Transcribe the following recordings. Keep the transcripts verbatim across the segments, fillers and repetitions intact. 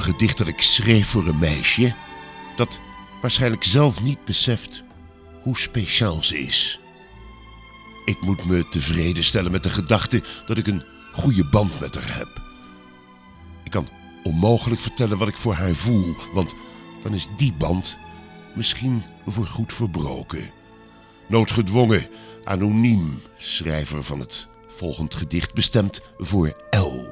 gedicht dat ik schreef voor een meisje dat waarschijnlijk zelf niet beseft hoe speciaal ze is. Ik moet me tevreden stellen met de gedachte dat ik een goede band met haar heb. Ik kan onmogelijk vertellen wat ik voor haar voel, want dan is die band misschien voorgoed verbroken. Noodgedwongen, anoniem, schrijver van het volgend gedicht bestemd voor L.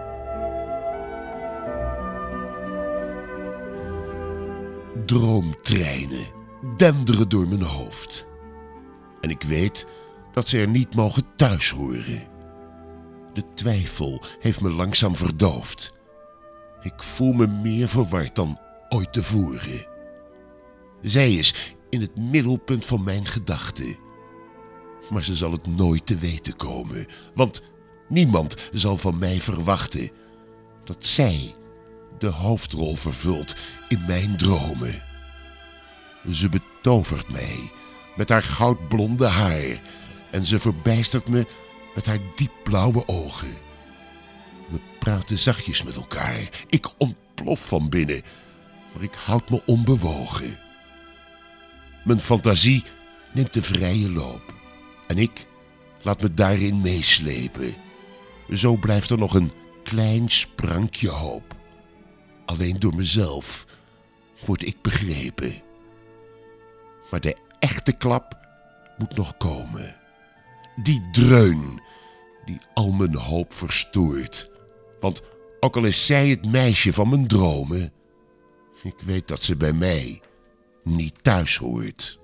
Droomtreinen denderen door mijn hoofd. En ik weet dat ze er niet mogen thuis horen. De twijfel heeft me langzaam verdoofd. Ik voel me meer verward dan ooit tevoren. Zij is in het middelpunt van mijn gedachten. Maar ze zal het nooit te weten komen, want niemand zal van mij verwachten dat zij de hoofdrol vervult in mijn dromen. Ze betovert mij met haar goudblonde haar en ze verbijstert me met haar diepblauwe ogen. We praten zachtjes met elkaar. Ik ontplof van binnen, maar ik houd me onbewogen. Mijn fantasie neemt de vrije loop en ik laat me daarin meeslepen. Zo blijft er nog een klein sprankje hoop. Alleen door mezelf word ik begrepen. Maar de echte klap moet nog komen. Die dreun die al mijn hoop verstoort. Want ook al is zij het meisje van mijn dromen, ik weet dat ze bij mij niet thuis hoort.